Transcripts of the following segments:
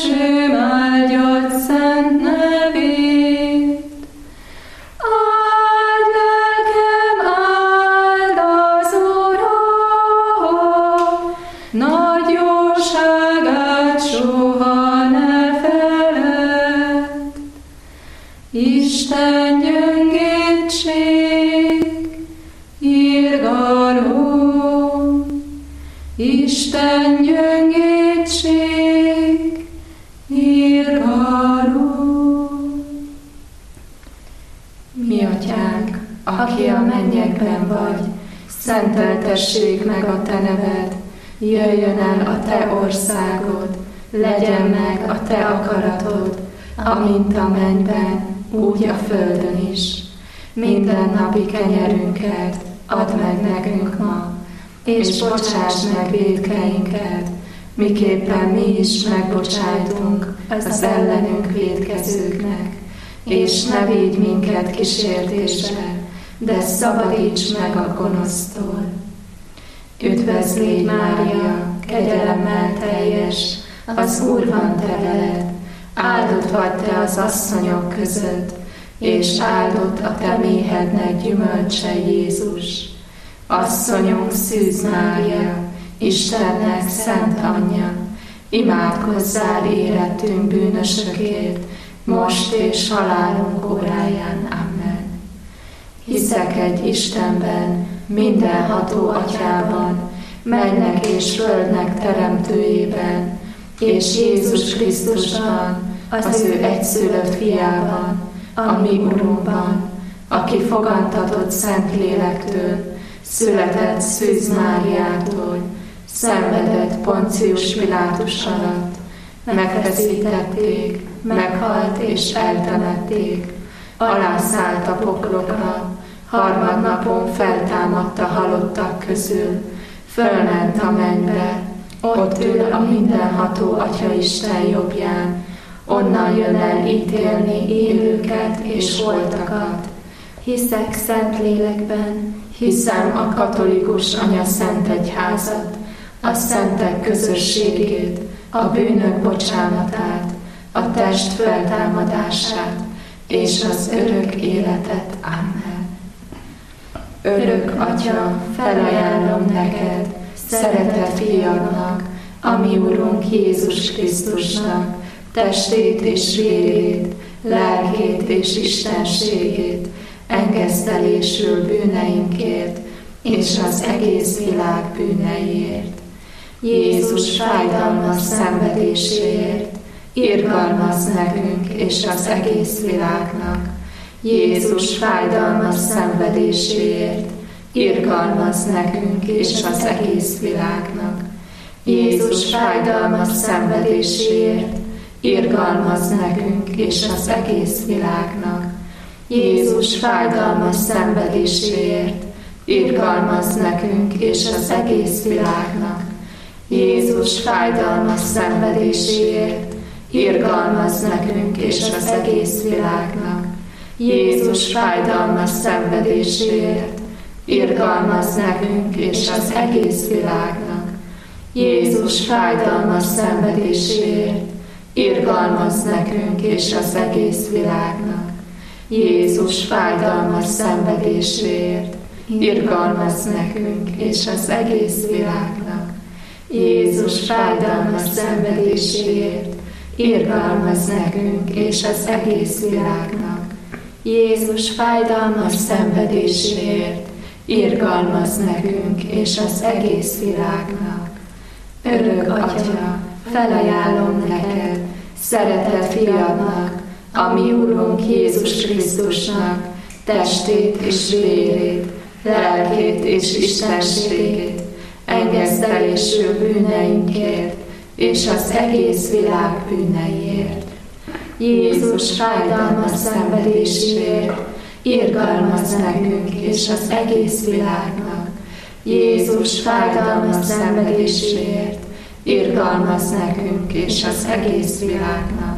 Keresőm áldjad szent nevét. Áld lelkem, áld az Urat, nagy jóságát soha ne feledd. Isten gyöngétség, irgalom, Isten gyöngétség, irgalom. Mi Atyánk, aki a mennyekben vagy, szenteltessék meg a te neved, jöjjön el a te országod, legyen meg a te akaratod, amint a mennyben, úgy a földön is. Mindennapi kenyerünket add meg nekünk ma, és bocsáss meg vétkeinket, miképpen mi is megbocsájtunk az ellenünk vétkezőknek. És ne védj minket kísértésre, de szabadíts meg a gonosztól. Üdvözl légy, Mária, kegyelemmel teljes, az Úr van te veled, áldott vagy te az asszonyok között, és áldott a te méhednek gyümölcse, Jézus. Asszonyunk, Szűz Mária, Istennek szent anyja, imádkozzál érettünk bűnösökért, most és halálunk óráján. Amen. Hiszek egy Istenben, mindenható Atyában, mennek és földnek teremtőjében, és Jézus Krisztusban, az ő egyszülött fiában, a mi Urunkban, aki fogantatott Szentlélektől, született Szűz Máriától, szenvedett Poncius Pilátus alatt, megfeszítették, meghalt és eltemették, alászállt a poklokra, harmadnapon feltámadt a halottak közül, fölment a mennybe, ott ül a mindenható Atyaisten jobbján, onnan jön el ítélni élőket és holtakat. Hiszek Szentlélekben, hiszem a katolikus anyaszentegyházat, a szentek közösségét, a bűnök bocsánatát, a test feltámadását és az örök életet. Amen. Örök Atya, felajánlom neked, szeretett fiadnak, a mi Urunk Jézus Krisztusnak, testét és vérét, lelkét és istenségét, engesztelésül bűneinkért, és az egész világ bűneiért. Jézus fájdalmas szenvedéséért, irgalmazz nekünk és az egész világnak. Jézus fájdalmas szenvedéséért, irgalmazz nekünk és az egész világnak. Jézus fájdalmas szenvedéséért, irgalmazz nekünk és az egész világnak. Jézus fájdalmas szenvedéséért, irgalmazz nekünk és az egész világnak. Jézus fájdalmas szenvedéséért, irgalmazz nekünk és az egész világnak. Jézus fájdalmas szenvedéséért, irgalmazz nekünk és az egész világnak. Jézus fájdalmas szenvedéséért, irgalmazz nekünk és az egész világnak. Jézus fájdalmas szenvedéséért, irgalmazz nekünk és az egész világnak. Jézus fájdalmas szenvedéséért, irgalmazz nekünk és az egész világnak. Jézus fájdalmas szenvedéséért, irgalmazz nekünk és az egész világnak. Örök Atya, felajánlom neked, szeretett fiadnak, a mi Urunk Jézus Krisztusnak, testét és vérét, lelkét és istenségét, engesztelésül bűneinkért, és az egész világ bűneiért. Jézus fájdalmas szenvedéséért, irgalmazz nekünk és az egész világnak. Jézus fájdalmas szenvedéséért, irgalmazz nekünk és az egész világnak.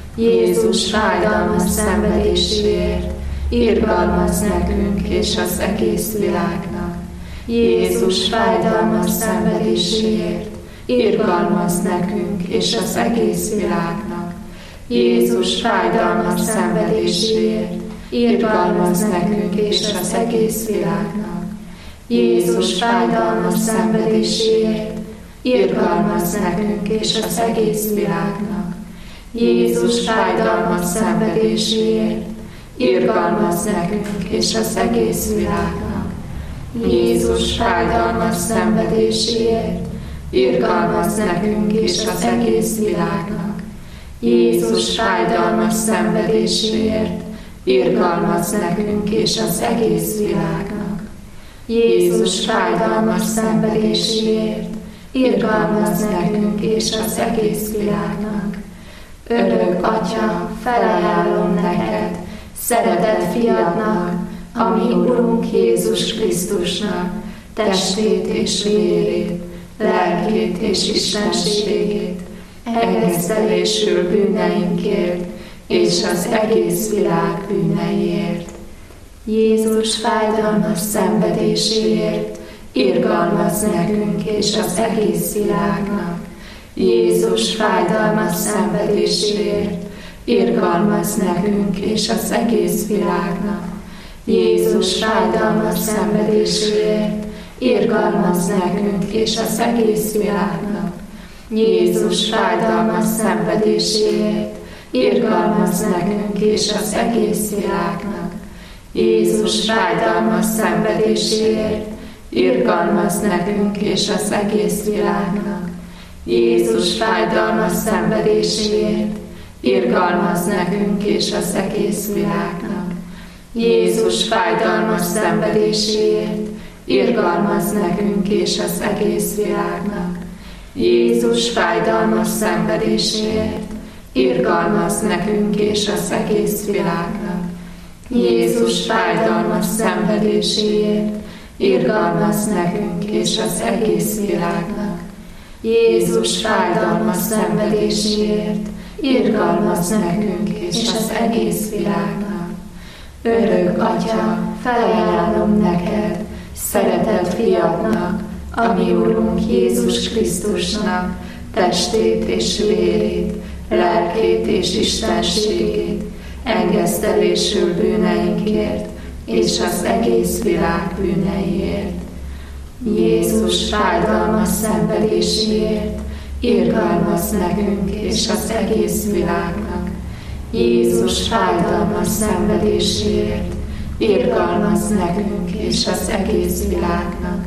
Jézus fájdalmas szenvedéséért, irgalmazz nekünk és az egész világnak. Jézus fájdalmas szenvedéséért, irgalmazz nekünk és az egész világnak. Jézus fájdalmas szenvedéséért, irgalmazz nekünk és az egész világnak. Jézus fájdalmas szenvedéséért, irgalmazz nekünk és az egész világnak. Jézus fájdalmas szenvedéséért, irgalmazz nekünk és az egész világnak. Jézus fájdalmas szenvedéséért, irgalmazz nekünk és az egész világnak. Jézus fájdalmas szenvedéséért, irgalmazz nekünk és az egész világnak. Jézus fájdalmas szenvedéséért, irgalmazz nekünk és az egész világnak. Örök Atya, felajánlom neked, szeretett fiadnak, a mi Urunk Jézus Krisztusnak, testét és vérét, lelkét és istenségét, engesztelésül bűneinkért és az egész világ bűneiért. Jézus fájdalmas szenvedéséért, irgalmazz nekünk és az egész világnak. Jézus fájdalmas szenvedéséért, irgalmazz nekünk és az egész világnak. Jézus fájdalmas szenvedéséért, irgalmazz nekünk és az egész világnak. Jézus fájdalmas szenvedéséért, irgalmazz nekünk és az egész világnak. Jézus fájdalmas szenvedéséért, irgalmazz nekünk és az egész világnak. Jézus fájdalmas szenvedéséért, irgalmazz nekünk és az egész világnak. Jézus fájdalmas szenvedéséért, irgalmazz nekünk és az egész világnak. Jézus fájdalmas szenvedéséért, irgalmazz nekünk és az egész világnak. Jézus fájdalmas szenvedéséért, irgalmazz nekünk és az egész világnak. Jézus fájdalmas szenvedéséért, irgalmazz nekünk és az egész világnak. Örök Atya, felajánlom neked, szeretett fiadnak, a mi Urunk Jézus Krisztusnak, testét és vérét, lelkét és istenségét, engesztelésül bűneinkért és az egész világ bűneiért. Jézus fájdalmas szenvedéséért, irgalmazz nekünk és az egész világnak. Jézus fájdalmas szenvedéséért, irgalmazz nekünk és az egész világnak.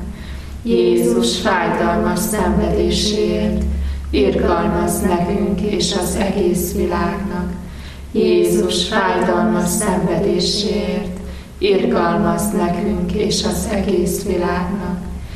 Jézus fájdalmas szenvedéséért, irgalmazz nekünk és az egész világnak. Jézus fájdalmas szenvedéséért, irgalmazz nekünk és az egész világnak.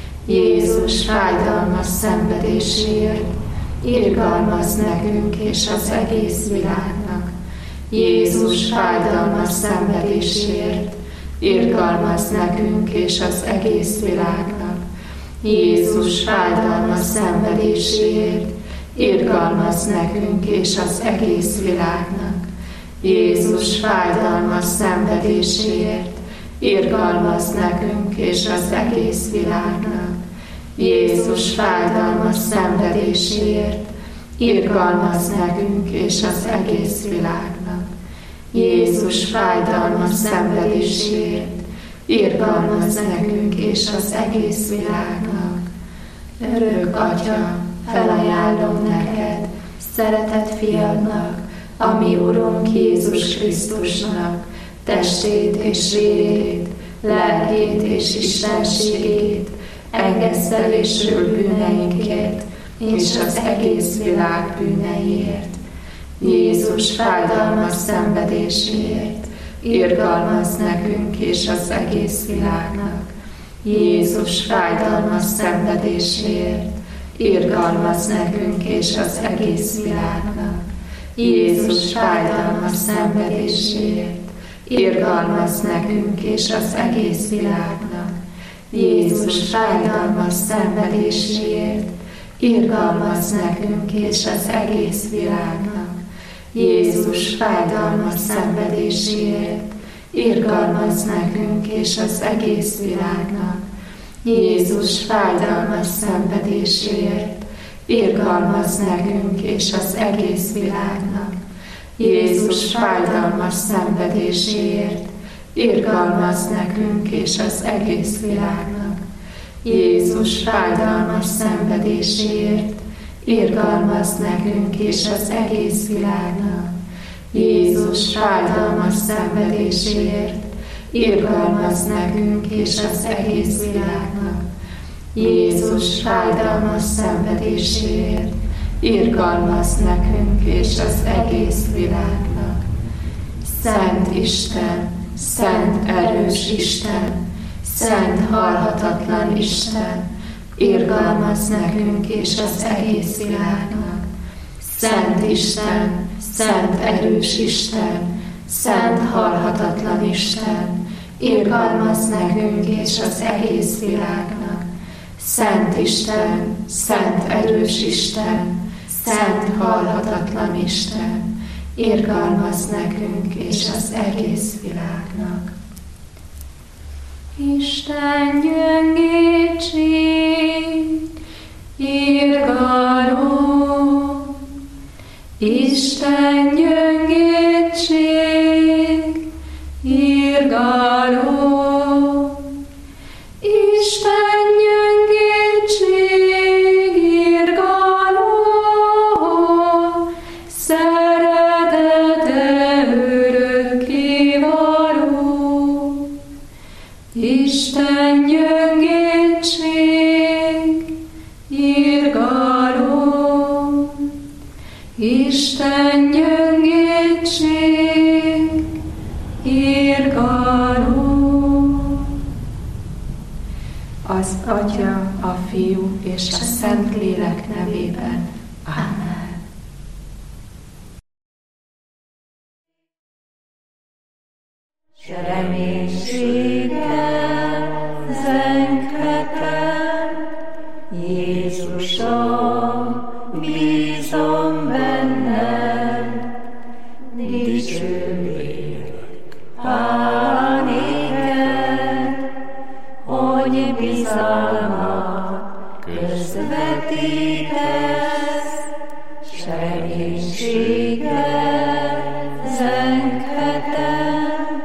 Jézus fájdalmas szenvedéséért, irgalmazz nekünk és az egész világnak. Jézus fájdalmas szenvedéséért, irgalmazz nekünk és az egész világnak. Jézus fájdalmas szenvedéséért, irgalmazz nekünk és az egész világnak. Jézus fájdalmas szenvedéséért, irgalmazz nekünk és az egész világnak. Jézus fájdalmas szenvedéséért, irgalmazz nekünk és az egész világnak. Jézus fájdalmas szenvedéséért, irgalmazz nekünk és az egész világnak. Örök Atya, felajánlom neked, szeretett fiadnak, a mi Urunk Jézus Krisztusnak, testét és vérét, lelkét és istenségét, engesztelésül bűneinkért és az egész világ bűneiért. Jézus fájdalmas szenvedéséért, irgalmazz nekünk és az egész világnak. Jézus fájdalmas szenvedéséért, irgalmazz nekünk és az egész világnak. Jézus fájdalmas szenvedéséért, irgalmazz nekünk és az egész világnak. Jézus fájdalmas szenvedéséért, irgalmazz nekünk és az egész világnak. Jézus fájdalmas szenvedéséért, irgalmazz nekünk és az egész világnak. Jézus fájdalmas szenvedéséért, irgalmazz nekünk és az egész világnak. Jézus fájdalmas szenvedéséért, irgalmazz nekünk és az egész világnak. Jézus fájdalmas szenvedéséért, irgalmazz nekünk és az egész világnak. Jézus fájdalmas szenvedéséért, irgalmazz nekünk és az egész világnak. Jézus fájdalmas szenvedéséért, irgalmazz nekünk és az egész világnak. Szent Isten, szent erős Isten, szent halhatatlan Isten, irgalmazz nekünk és az egész világnak. Szent Isten, szent erős Isten, szent halhatatlan Isten, irgalmazz nekünk és az egész világnak. Szent Isten, szent erős Isten, szent halhatatlan Isten, irgalmazz nekünk és az egész világnak. Isten gyöngétség, irgalom, Isten gyöngétség, irgalom, Isten gyöngétség, irgalom, szeretete örökkévaló. Isten gyöngétség, irgalom, Isten gyöngétség, irgalom. Az Atya, a Fiú és a Szentlélek nevében. Amen. S reménységgel zenghetem, Jézusom, bízom benned, dicsőlek, hála néked, hogy bizalmat közvetítesz, s reménységgel zenghetem,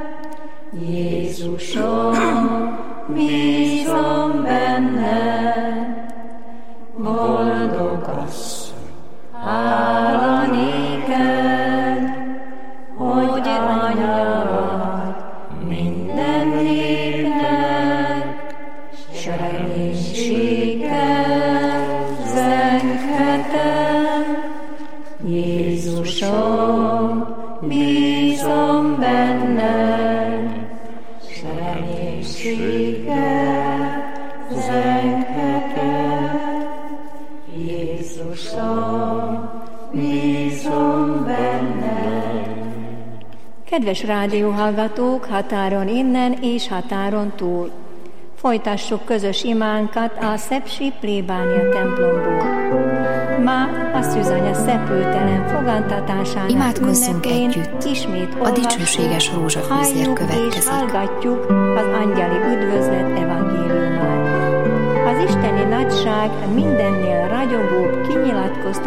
Jézusom, bízom benned, boldog asszony, hála néked, hogy anya vagy minden népnek, s reménységgel zenghetem, Jézusom, bízom benned, s reménységgel zenghetem, Jézusom, bízom benned. Kedves rádióhallgatók, határon innen és határon túl! Folytassuk közös imánkat a szepsi plébánia templomból. Ma a Szűzanya szepültelen fogantatásának imádkozzunk ünnepén együtt. Ismét A dicsőséges rózsafűzér következik. és hallgatjuk az angyali üdvözlet evangéliumát. Az isteni nagyság mindennél ragyogóbb kinyilatkoztatása